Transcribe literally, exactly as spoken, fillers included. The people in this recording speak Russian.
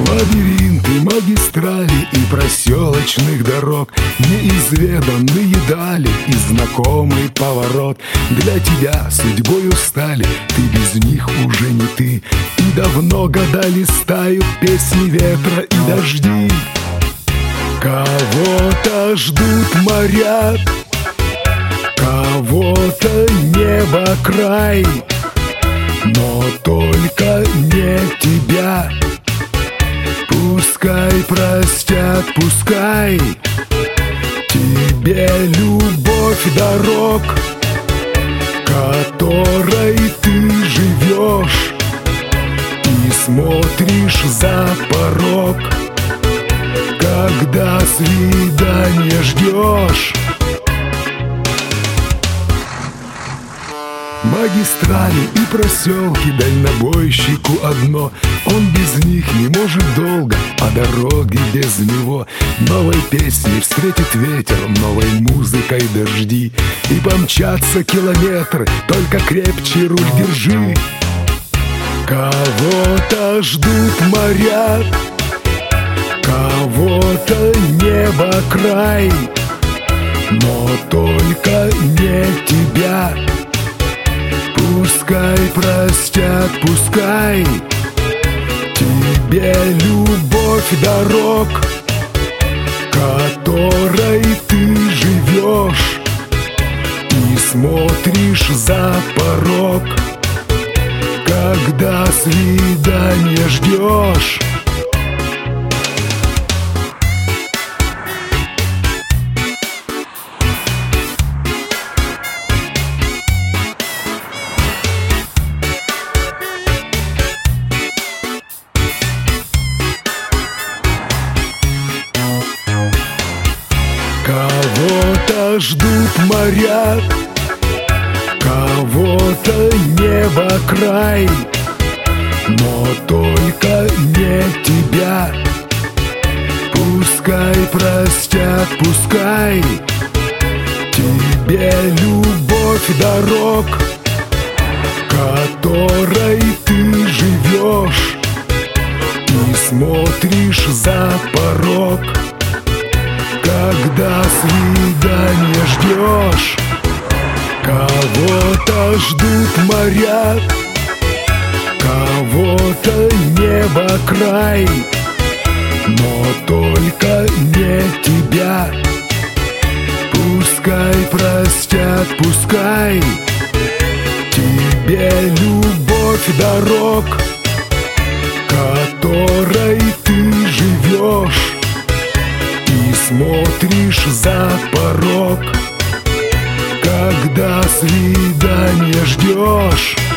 Лабиринты, магистрали и проселочных дорог, неизведанные дали и знакомый поворот. Для тебя судьбою стали, ты без них уже не ты. И давно года листают песни ветра и дожди. Кого-то ждут моря, кого-то небо край, но только не тебя. Пускай простят, пускай тебе любовь дорог, которой ты живешь и смотришь за порог, когда свидание ждешь. Магистрали и проселки дальнобойщику одно, он без них не может долго, по дороге без него. Новой песней встретит ветер, новой музыкой дожди, и помчатся километры, только крепче руль держи. Кого-то ждут моря, кого-то небо край, но только не тебя. Пускай простят, пускай тебе любовь дорог, которой ты живешь и смотришь за порог, когда свидание ждешь. Кого-то ждут моря, кого-то небо край, но только не тебя. Пускай простят, пускай тебе любовь дорог, которой ты живешь и смотришь за порог, когда свидание ждешь. Кого-то ждут моря, кого-то небо край, но только не тебя. Пускай простят, пускай тебе любовь дорог, которой ты живешь и смотришь за порог, когда свидание ждешь.